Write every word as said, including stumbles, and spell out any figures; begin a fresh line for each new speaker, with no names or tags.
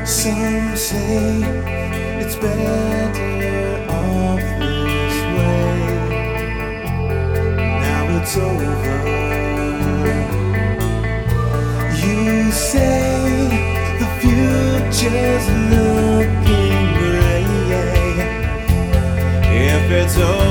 Some say it's better off this way. Now it's over. You say the future's looking gray. If it's over